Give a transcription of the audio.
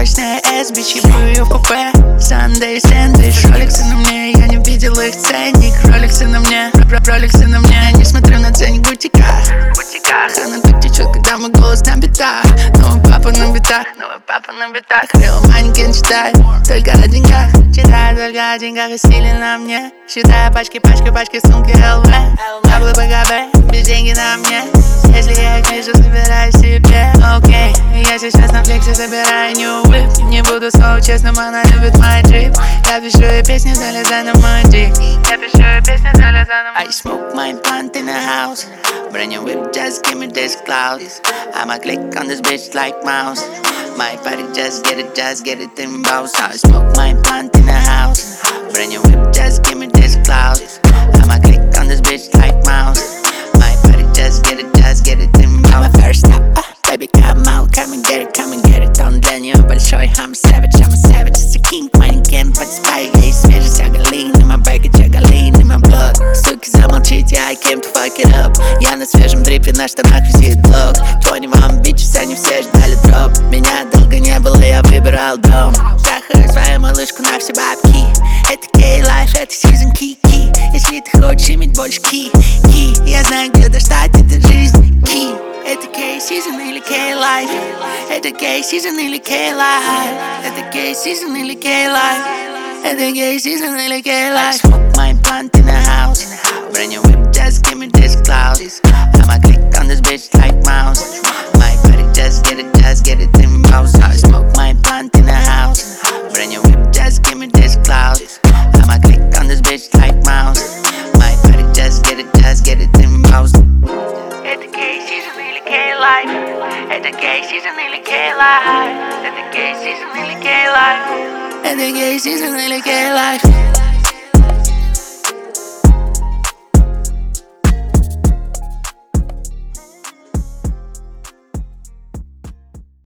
мощная S, бичи, ее в купе. Sunday сэндвич, роликсы на мне, я не видел их ценник. Роликсы на мне, роликсы на мне, не смотрю на ценник в бутиках. Она так течет, когда мой голос на битах. Новый папа на битах, новый папа на битах. Реал манекен читает, только о деньгах. Читаю только о деньгах и стиле на мне. Считаю пачки, сумки ЛВ. Таблы БГБ, без деньги на мне. Если я их вижу, собираю себе. Окей, я сейчас на флексе собираю new whip. Не буду слово честным, она любит мой джип. Я пишу ей песни, залезай на мой дик. I smoke my blunt in the house. Brand new whip, just give me this cloud. I'ma click on this bitch like mouse. My body just get it in bounce. I smoke my blunt in the house. Brand new whip, just give me this cloud. I'ma click on this bitch like mouse. My body just get it in bounce. I'm a first stop, baby come out, come and get it. Он для нее большой, I'm a savage, it's a king. Манекен под спай, ей свежесть, оголин. И my baggage, оголин, и my blood. Суки, замолчите, I came to fuck it up. Я на свежем дрипе, на штанах висит блок. 21 bitches, они все ждали дроп. Меня долго не было, я выбирал дом. Трахаю свою малышку на все бабки. Это K-Life, это season ки-ки. Если ты хочешь иметь больше ки-ки, я знаю, где достать эту жизнь ки. Это K-Season или K-Life. Это K-Season или K-Life. Это K-Season или K-Life. Это K-Season или K-Life. I smoke my blunt in the house. Brand new whip, just give me this cloud. I'ma click on this bitch like mouse. My body just get it in bounce. I smoke my blunt in the house. Brand new whip, just give me this cloud. I'ma click on this bitch like mouse. My body just get it in bounce. Это K-Season или K-Life. Это K-Season или K-Life. Это K-Season или K-Life. Это K-Season или K-Life.